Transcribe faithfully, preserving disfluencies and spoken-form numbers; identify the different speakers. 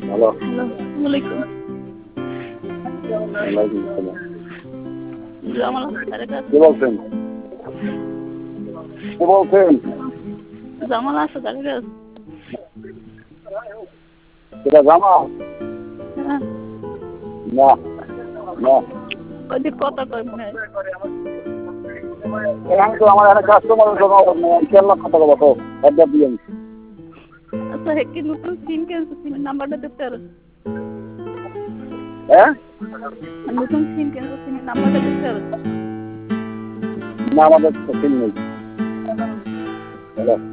Speaker 1: Hello.
Speaker 2: Hello, আসসালামু আলাইকুম।
Speaker 1: ওয়ালাইকুম আসসালাম।
Speaker 2: জামাল আছে তার কাছে?
Speaker 1: কে বলছেন? কে বলছেন?
Speaker 2: জামাল আছে তার কাছে?
Speaker 1: এটা জামাল?
Speaker 2: হ্যাঁ,
Speaker 1: না, না।
Speaker 2: ওই যে কথা কয় মনে হয়।
Speaker 1: এখানে তো আমার একটা কাস্টমারের জন্য কেল্লা কথা বলো তো, একবার দিয়ে আমি।
Speaker 2: আচ্ছা, হে কি নতুন সিম কিনছে? সিমের নাম্বারটা দিতে পারো?
Speaker 1: হ্যাঁ?
Speaker 2: নতুন সিম কিনছে, সিমের নাম্বারটা দিতে পারো?
Speaker 1: না, আমাদের তো সিম নেই। হ্যালো।